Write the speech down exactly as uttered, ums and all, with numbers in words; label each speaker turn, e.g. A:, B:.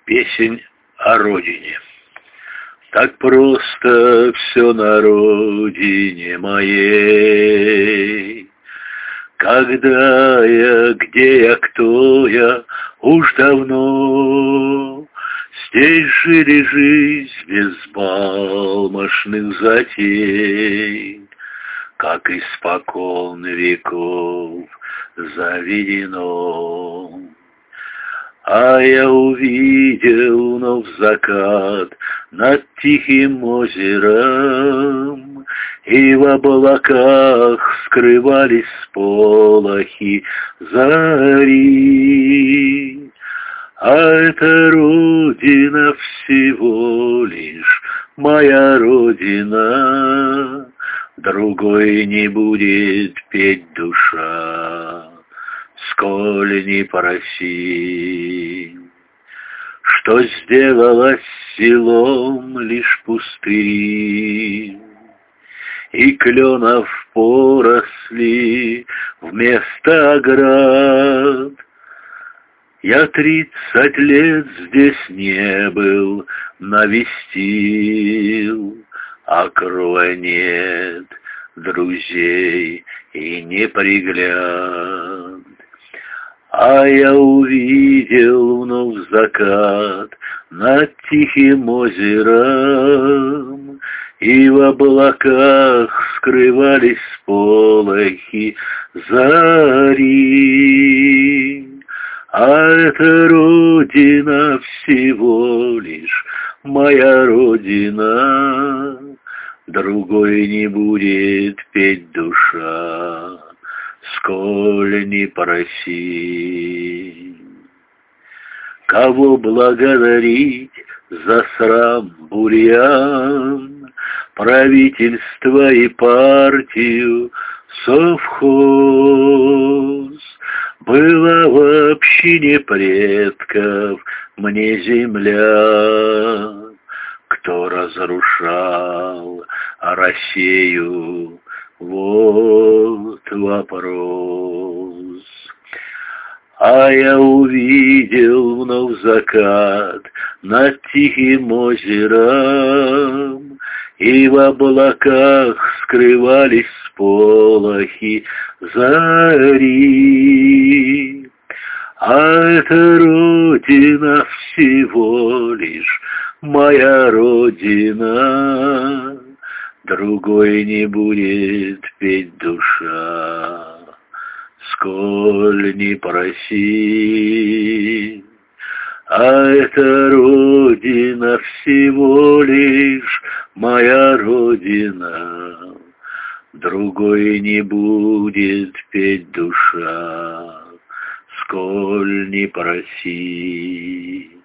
A: Песень о родине. Так просто все на родине моей. Когда я, где я, кто я, уж давно здесь жили жизнь без балмошных затей, как испокон веков заведено. А я увидел вновь закат над тихим озером, и в облаках скрывались сполохи зари. А это родина всего лишь, моя родина, другой не будет петь душа, сколь не пороси. Что сделалось селом лишь пустыри, и кленов поросли вместо оград. Я тридцать лет здесь не был, навестил, а крови нет, друзей и не пригляд. А я увидел вновь закат над тихим озером, и в облаках скрывались сполохи зари. А это родина всего лишь, моя родина, другой не будет петь душа, сколь не проси. Кого благодарить за срам бурьян, правительство и партию, совхоз? Была в общине предков мне земля, кто разрушал Россию, вот вопрос. А я увидел вновь закат над тихим озером, и в облаках скрывались сполохи зари. А это родина всего лишь, моя родина, другой не будет петь душа, сколь не проси. А это родина всего лишь, моя родина, другой не будет петь душа, сколь не проси.